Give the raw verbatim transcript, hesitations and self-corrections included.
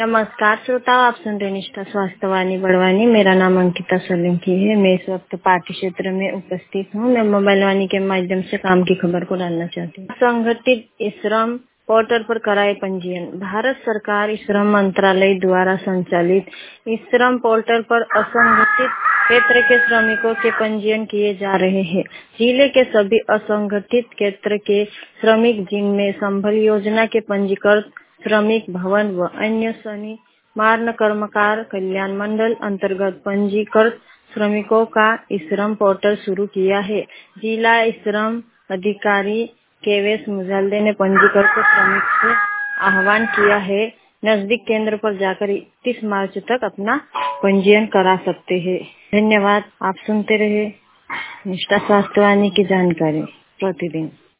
नमस्कार श्रोताओ, आप सुन रहे निष्ठा स्वास्थ्य वाणी बड़वानी। मेरा नाम अंकिता सोलंकी है। मैं इस वक्त पार्टी क्षेत्र में उपस्थित हूँ। मैं मोबाइल वाणी के माध्यम से काम की खबर को डालना चाहती हूँ। संगठित श्रम पोर्टल पर कराए पंजीयन। भारत सरकार श्रम मंत्रालय द्वारा संचालित श्रम पोर्टल पर असंगठित क्षेत्र के श्रमिकों के पंजीयन किए जा रहे हैं। जिले के सभी असंगठित क्षेत्र के श्रमिक जिनमें संबल योजना के पंजीकृत श्रमिक भवन व अन्य सनिमार्ण कर्मकार कल्याण मंडल अंतर्गत पंजीकृत श्रमिकों का श्रम पोर्टल शुरू किया है। जिला श्रम अधिकारी केवेश मुजाल्दे ने पंजीकृत श्रमिक से आह्वान किया है, नजदीक केंद्र पर जाकर इकतीस मार्च तक अपना पंजीयन करा सकते हैं। धन्यवाद। आप सुनते रहे निष्ठा स्वास्थ्य वाणी की जानकारी प्रतिदिन।